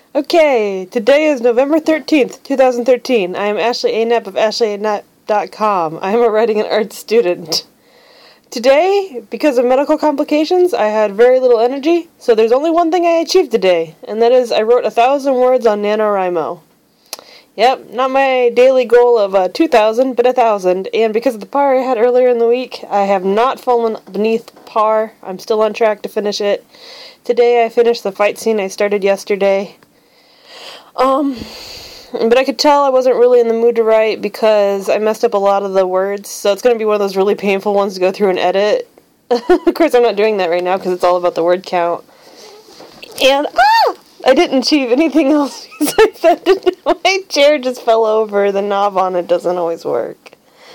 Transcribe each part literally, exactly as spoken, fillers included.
Okay, today is November thirteenth, twenty thirteen. I am Ashley A. Knapp of ashley a knapp dot com. I am a writing and art student. Today, because of medical complications, I had very little energy, so there's only one thing I achieved today, and that is I wrote a thousand words on NaNoWriMo. Yep, not my daily goal of uh, two thousand, but a thousand, and because of the par I had earlier in the week, I have not fallen beneath par. I'm still on track to finish it. Today I finished the fight scene I started yesterday. Um, but I could tell I wasn't really in the mood to write because I messed up a lot of the words, so it's going to be one of those really painful ones to go through and edit. Of course, I'm not doing that right now because it's all about the word count. And, ah! I didn't achieve anything else besides that. My chair just fell over. The knob on it doesn't always work.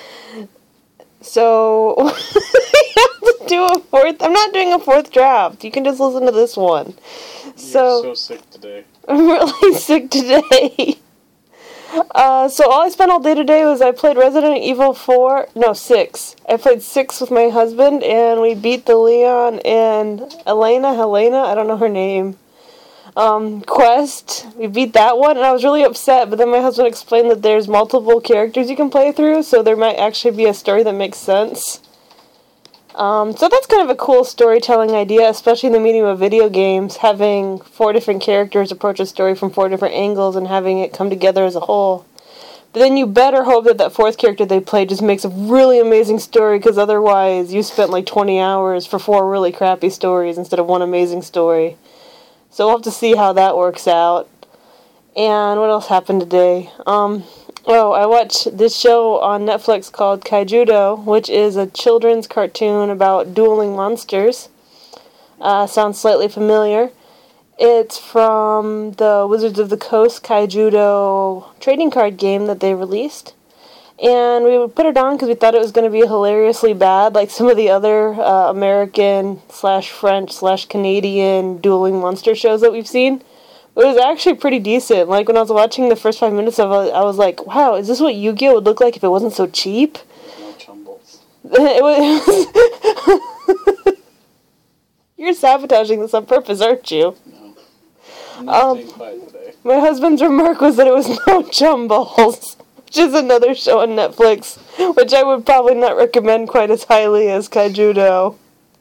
So, I have to do a fourth. I'm not doing a fourth draft. You can just listen to this one. You're so, so sick today. I'm really sick today. Uh, so all I spent all day today was I played Resident Evil four, no, six. I played six with my husband, and we beat the Leon and Elena, Helena, I don't know her name, um, quest. We beat that one, and I was really upset, but then my husband explained that there's multiple characters you can play through, so there might actually be a story that makes sense. Um, so that's kind of a cool storytelling idea, especially in the medium of video games, having four different characters approach a story from four different angles and having it come together as a whole. But then you better hope that that fourth character they play just makes a really amazing story, because otherwise you spent like twenty hours for four really crappy stories instead of one amazing story. So we'll have to see how that works out. And what else happened today? Um... Oh, I watched this show on Netflix called Kaijudo, which is a children's cartoon about dueling monsters. Uh, sounds slightly familiar. It's from the Wizards of the Coast Kaijudo trading card game that they released. And we put it on because we thought it was going to be hilariously bad, like some of the other uh, American slash French slash Canadian dueling monster shows that we've seen. It was actually pretty decent. Like, when I was watching the first five minutes of it, I was like, wow, is this what Yu-Gi-Oh! Would look like if it wasn't so cheap? No chumbles. It was... You're sabotaging this on purpose, aren't you? No. I'm not um, staying quiet today. My husband's remark was that it was no chumbles, which is another show on Netflix, which I would probably not recommend quite as highly as Kaijudo.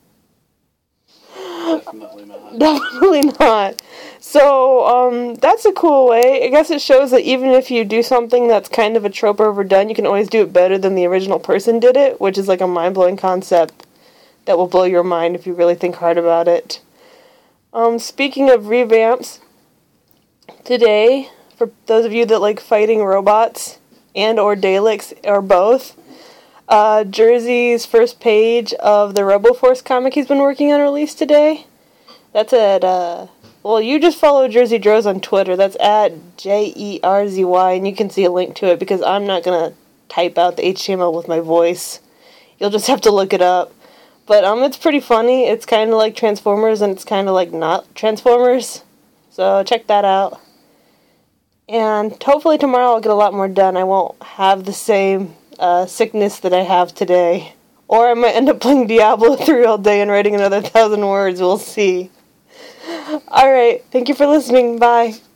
Definitely not. Definitely not. So, um, that's a cool way. I guess it shows that even if you do something that's kind of a trope or overdone, you can always do it better than the original person did it, which is like a mind-blowing concept that will blow your mind if you really think hard about it. Um, speaking of revamps, today, for those of you that like fighting robots and or Daleks or both, uh, Jersey's first page of the RoboForce comic he's been working on released today. That's at, uh... Well, you just follow Jersey Droz on Twitter. That's at J E R Z Y, and you can see a link to it because I'm not going to type out the H T M L with my voice. You'll just have to look it up. But um, it's pretty funny. It's kind of like Transformers, and it's kind of like not Transformers. So check that out. And hopefully tomorrow I'll get a lot more done. I won't have the same uh, sickness that I have today. Or I might end up playing Diablo three all day and writing another thousand words. We'll see. Alright, thank you for listening. Bye.